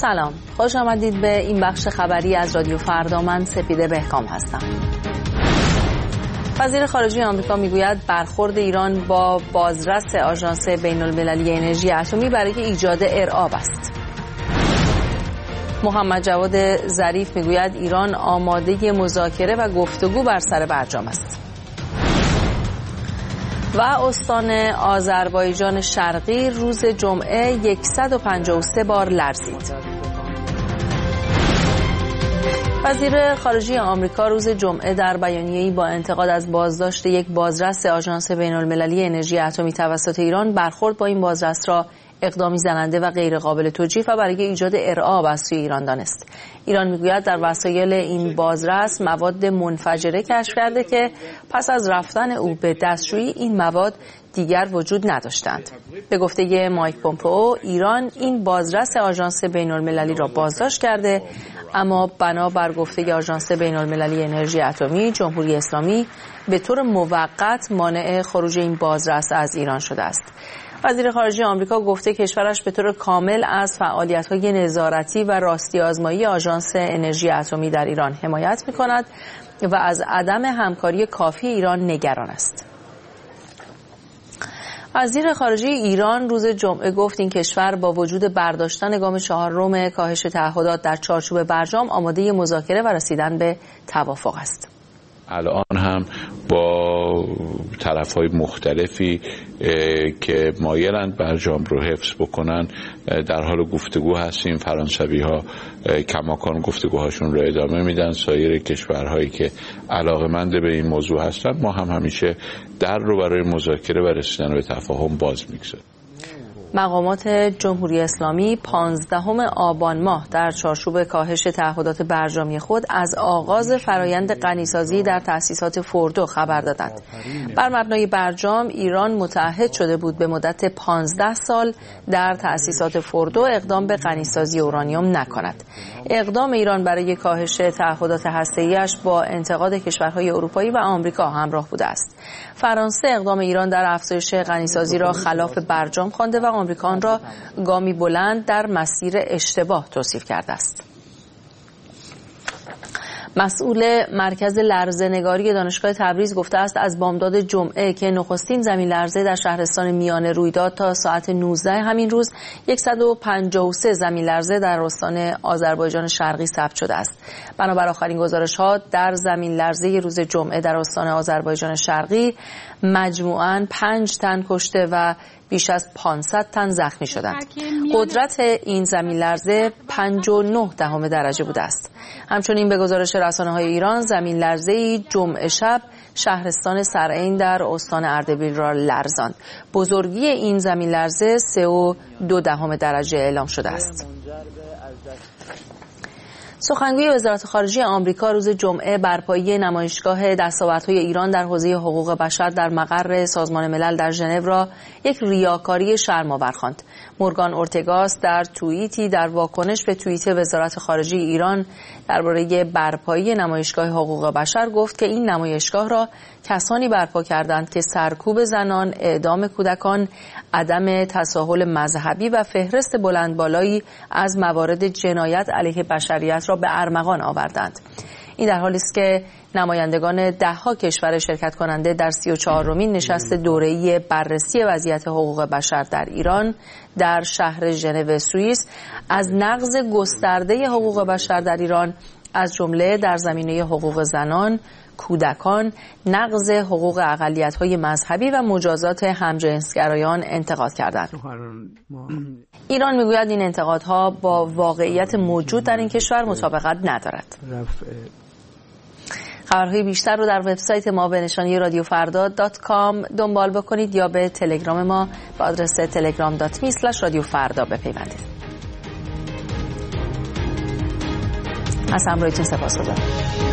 سلام، خوش آمدید به این بخش خبری از رادیو فردا. من سپیده بهکام هستم. وزیر خارجه آمریکا میگوید برخورد ایران با بازرس آژانس بین‌المللی انرژی اتمی برای ایجاد ارعاب است. محمد جواد ظریف میگوید ایران آماده مذاکره و گفتگو بر سر برجام است. و استان آذربایجان شرقی روز جمعه 153 بار لرزید. وزیر خارجه آمریکا روز جمعه در بیانیه‌ای با انتقاد از بازداشت یک بازرس آژانس بین‌المللی انرژی اتمی توسط ایران، برخورد با این بازرس را اقدامی زننده و غیر قابل توجیه و برای ایجاد ارعاب از سوی ایران دانست. ایران میگوید در وسایل این بازرس مواد منفجره کشف کرده که پس از رفتن او به دستشویی این مواد دیگر وجود نداشتند. به گفته مایک پومپئو، ایران این بازرس آژانس بین‌المللی را بازداشت کرده، اما بنابر گفته آژانس بین‌المللی انرژی اتمی، جمهوری اسلامی به طور موقت مانع خروج این بازرس از ایران شده است. وزیر خارجه آمریکا گفته کشورش به طور کامل از فعالیت‌های نظارتی و راستی آزمایی آژانس انرژی اتمی در ایران حمایت می‌کند و از عدم همکاری کافی ایران نگران است. وزیر خارجه ایران روز جمعه گفت این کشور با وجود برداشتن گام چهارم کاهش تعهدات در چارچوب برجام آماده مذاکره و رسیدن به توافق است. الان هم با طرف‌های مختلفی که مایلند برجام رو حفظ بکنن در حال گفتگو هستیم. فرانسوی‌ها کماکان گفتگوهاشون رو ادامه میدن. سایر کشورهایی که علاقه‌مند به این موضوع هستن، ما هم همیشه در رو برای مذاکره و رسیدن به تفاهم باز می‌گذاریم. مقامات جمهوری اسلامی 15 آبان ماه در چارچوب کاهش تعهدات برجامی خود از آغاز فرایند غنیسازی در تأسیسات فوردو خبر دادند. بر مبنای برجام ایران متعهد شده بود به مدت 15 سال در تأسیسات فوردو اقدام به غنیسازی اورانیوم نکند. اقدام ایران برای کاهش تعهدات هسته‌ای‌اش با انتقاد کشورهای اروپایی و آمریکا همراه بوده است. فرانسه اقدام ایران در افزایش غنیسازی را خلاف برجام خوانده و آمریکا آن را گامی بلند در مسیر اشتباه توصیف کرده است. مسئول مرکز لرزه‌نگاری دانشگاه تبریز گفته است از بامداد جمعه که نخستین زمین لرزه در شهرستان میانه روی داد تا ساعت 19 همین روز 153 زمین لرزه در استان آذربایجان شرقی ثبت شده است. بنابر آخرین گزارش‌ها در زمین لرزه روز جمعه در استان آذربایجان شرقی مجموعاً 5 تن کشته و بیش از 500 تن زخمی شدند. قدرت این زمین لرزه 5.9 درجه بوده است. همچنین به گزارش رسانه‌های ایران زمین لرزه‌ای جمعه شب شهرستان سرعین در استان اردبیل را لرزاند. بزرگی این زمین لرزه 3.2 درجه اعلام شده است. سخنگوی وزارت خارجه آمریکا روز جمعه برپایی نمایشگاه دستاوردهای ایران در حوزه حقوق بشر در مقر سازمان ملل در ژنو را یک ریاکاری شرم‌آور خواند. مورگان اورتگاس در توییتی در واکنش به توییت وزارت خارجه ایران درباره برپایی نمایشگاه حقوق بشر گفت که این نمایشگاه را کسانی برپا کردند که سرکوب زنان، اعدام کودکان، عدم تساهل مذهبی و فهرست بلندبالایی از موارد جنایت علیه بشریت را به ارمغان آوردند. این در حالی است که نمایندگان 10 کشور شرکت کننده در 34مین نشست دوره‌ای بررسی وضعیت حقوق بشر در ایران در شهر ژنو سوئیس از نقض گسترده حقوق بشر در ایران از جمله در زمینه حقوق زنان، کودکان، نقض حقوق اقلیت‌های مذهبی و مجازات همجنسگرایان انتقاد کردند. ایران میگوید این انتقادها با واقعیت موجود در این کشور مطابقت ندارد. خبرهای بیشتر رو در وبسایت ما به نشانی radiofardad.com دنبال بکنید یا به تلگرام ما به آدرس telegram.me/radiofardad بپیوندید. از همراهیتون سپاسگزارم.